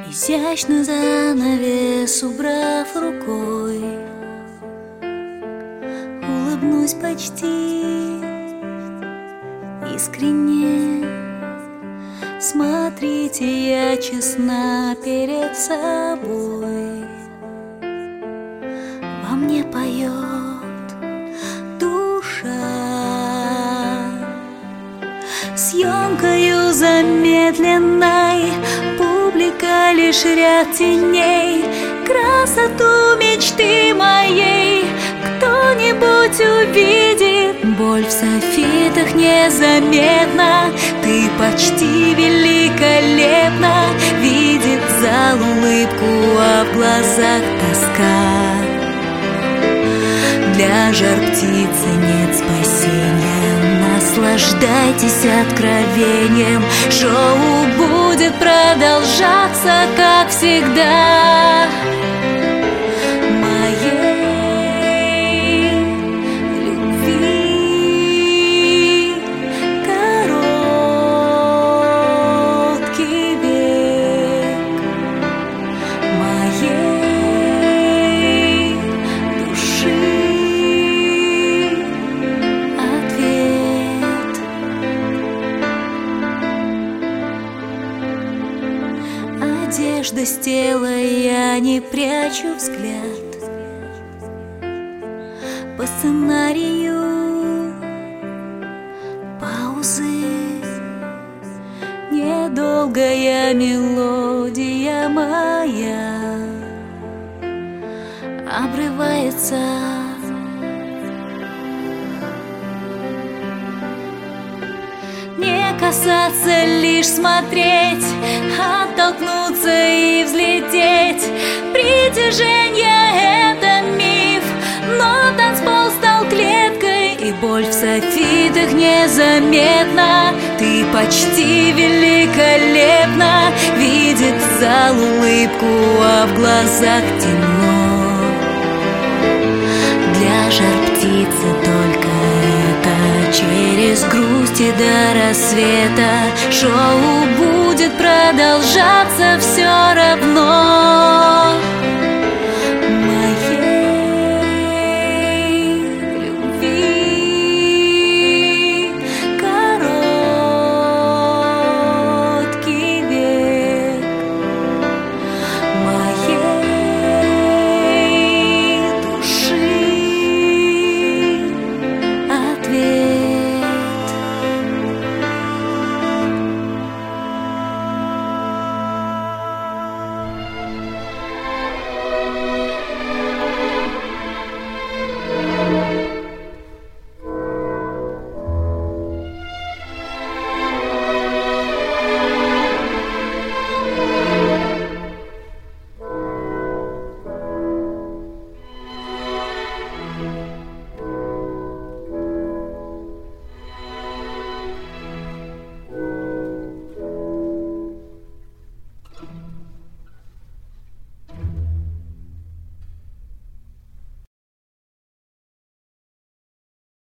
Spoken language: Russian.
Изящный занавес убрав рукой, улыбнусь почти искренне. Смотрите, я честна перед собой. Во мне поет душа, съемкою замедленной, публика лишь ряд теней. Красоту мечты моей кто-нибудь увидит. Боль в софитах незаметна, ты почти великолепна. Видит зал улыбку, а в глазах тоска. Для жар-птицы нет спасения, наслаждайтесь откровением. Шоу будет продолжаться, как всегда. Моей любви короткий век, моей души ответ. Одежда с тела, я не прячу взгляд. По сценарию паузы, недолгая мелодия моя обрывается. Не касаться, лишь смотреть, оттолкнуться и взлететь. Притяжение — это миф, но танцпол стал клеткой, и боль в софитах незаметна. Ты почти великолепна. Видит зал улыбку, а в глазах темно. Для жар-птицы только это. Через грусть и до рассвета шоу будет продолжаться все равно.